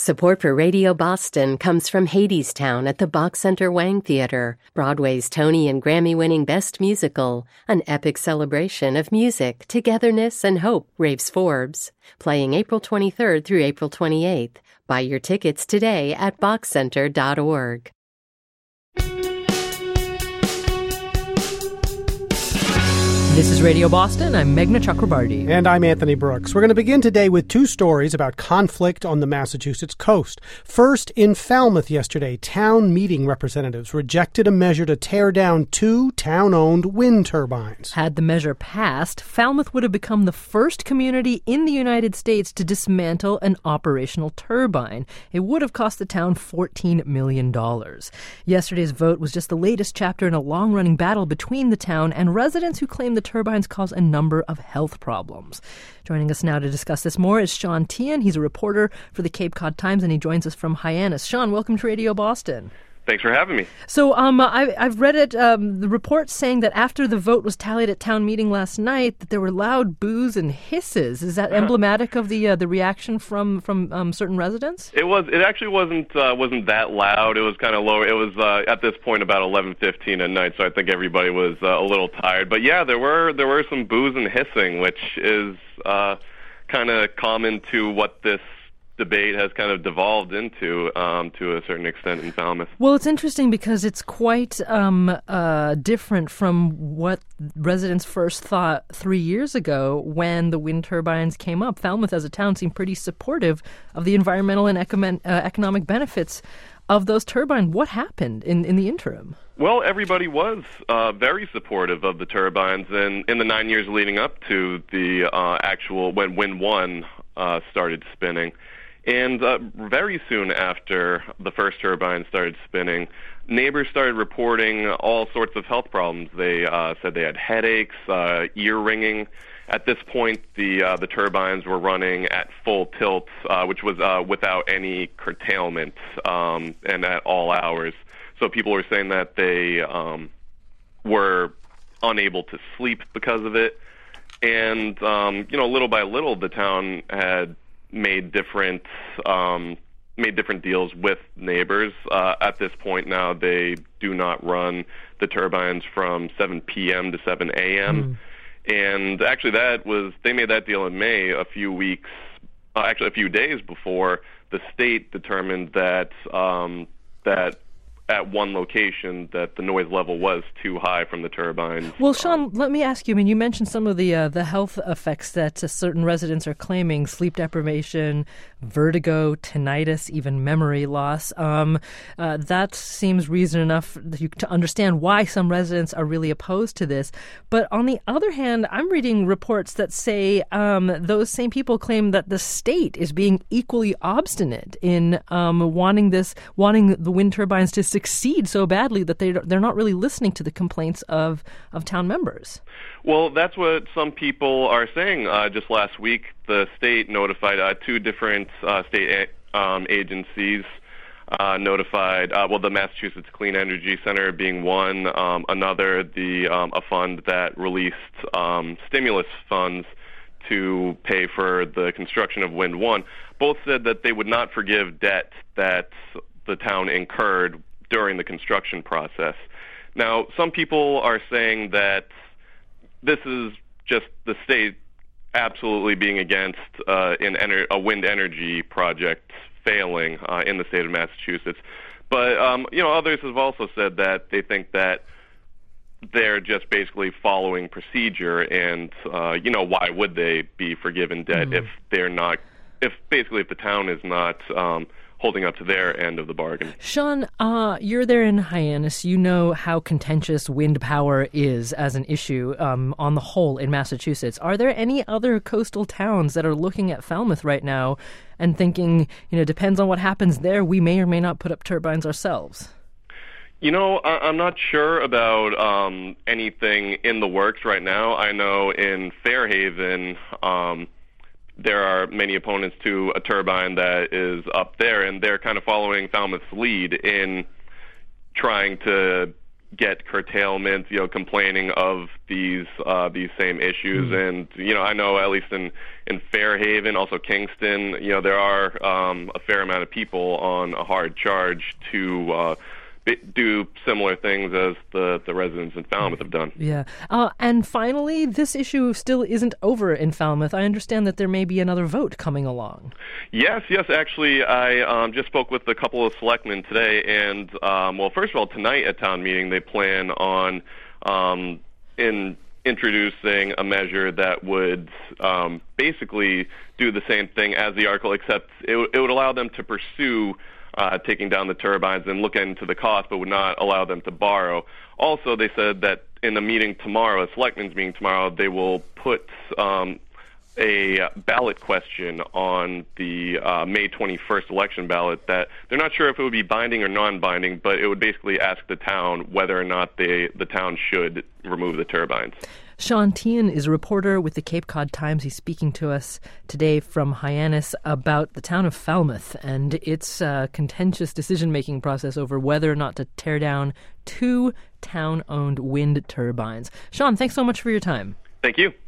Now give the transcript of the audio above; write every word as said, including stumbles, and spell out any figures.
Support for Radio Boston comes from Hadestown at the Bach Center Wang Theater, Broadway's Tony and Grammy-winning Best Musical, an epic celebration of music, togetherness, and hope, raves Forbes. Playing April twenty-third through April twenty-eighth. Buy your tickets today at bach center dot org. This is Radio Boston. I'm Meghna Chakrabarty. And I'm Anthony Brooks. We're going to begin today with two stories about conflict on the Massachusetts coast. First, in Falmouth yesterday, town meeting representatives rejected a measure to tear down two town-owned wind turbines. Had the measure passed, Falmouth would have become the first community in the United States to dismantle an operational turbine. It would have cost the town fourteen million dollars. Yesterday's vote was just the latest chapter in a long-running battle between the town and residents who claim the turbines cause a number of health problems. Joining us now to discuss this more is Sean Teehan. He's a reporter for the Cape Cod Times, and he joins us from Hyannis. Sean, welcome to Radio Boston. Thanks for having me. So um, I, I've read it, um, the report saying that after the vote was tallied at town meeting last night, that there were loud boos and hisses. Is that emblematic of the uh, the reaction from from um, certain residents? It was. It actually wasn't uh, wasn't that loud. It was kind of lower. It was uh, at this point about eleven fifteen at night, so I think everybody was uh, a little tired. But yeah, there were there were some boos and hissing, which is uh, kind of common to what this debate has kind of devolved into um, to a certain extent in Falmouth. Well, it's interesting because it's quite um, uh, different from what residents first thought three years ago when the wind turbines came up. Falmouth as a town seemed pretty supportive of the environmental and economic, uh, economic benefits of those turbines. What happened in, in the interim? Well, everybody was uh, very supportive of the turbines in, in the nine years leading up to the uh, actual, when Wind one uh, started spinning. And uh, very soon after the first turbine started spinning, neighbors started reporting all sorts of health problems. They uh, said they had headaches, uh, ear ringing. At this point, the uh, the turbines were running at full tilt, uh, which was uh, without any curtailment um, and at all hours. So people were saying that they um, were unable to sleep because of it. And, um, you know, little by little, the town had made different um, made different deals with neighbors. Uh, at this point now, they do not run the turbines from seven p.m. to seven a.m. Mm. And actually, that was they made that deal in May, a few weeks, uh, actually a few days before the state determined that um, that. at one location that the noise level was too high from the turbines. Well, Sean, um, let me ask you, I mean, you mentioned some of the uh, the health effects that uh, certain residents are claiming, sleep deprivation, vertigo, tinnitus, even memory loss. Um, uh, that seems reason enough to understand why some residents are really opposed to this. But on the other hand, I'm reading reports that say um, those same people claim that the state is being equally obstinate in um, wanting this, wanting the wind turbines to succeed so badly that they they're not really listening to the complaints of, of town members. Well, that's what some people are saying. Uh, just last week, the state notified uh, two different uh, state a- um, agencies. Uh, notified, uh, well, the Massachusetts Clean Energy Center being one, um, another, the um, a fund that released um, stimulus funds to pay for the construction of Wind one. Both said that they would not forgive debt that the town incurred during the construction process. Now, some people are saying that this is just the state absolutely being against uh, an ener- a wind energy project failing uh, in the state of Massachusetts. But, um, you know, others have also said that they think that they're just basically following procedure and, uh, you know, why would they be forgiven debt mm. if they're not, if basically if the town is not um, holding up to their end of the bargain. Sean, uh, you're there in Hyannis. You know how contentious wind power is as an issue um, on the whole in Massachusetts. Are there any other coastal towns that are looking at Falmouth right now and thinking, you know, depends on what happens there, we may or may not put up turbines ourselves? You know, I- I'm not sure about um, anything in the works right now. I know in Fairhaven, um, there are many opponents to a turbine that is up there, and they're kind of following Falmouth's lead in trying to get curtailment, you know, complaining of these uh, these same issues. Mm. And, you know, I know at least in, in Fairhaven, also Kingston, you know, there are um, a fair amount of people on a hard charge to uh, do similar things as the, the residents in Falmouth have done. Yeah. Uh, and finally, this issue still isn't over in Falmouth. I understand that there may be another vote coming along. Yes, yes. Actually, I um, just spoke with a couple of selectmen today. And, um, well, first of all, tonight at town meeting, they plan on um, in introducing a measure that would um, basically do the same thing as the article, except it, w- it would allow them to pursue Uh, taking down the turbines and look into the cost, but would not allow them to borrow. Also, they said that in the meeting tomorrow, a selectmen's meeting tomorrow, they will put um, a ballot question on the uh, May twenty-first election ballot that they're not sure if it would be binding or non-binding, but it would basically ask the town whether or not they, the town should remove the turbines. Sean Teahan is a reporter with the Cape Cod Times. He's speaking to us today from Hyannis about the town of Falmouth and its uh, contentious decision-making process over whether or not to tear down two town-owned wind turbines. Sean, thanks so much for your time. Thank you.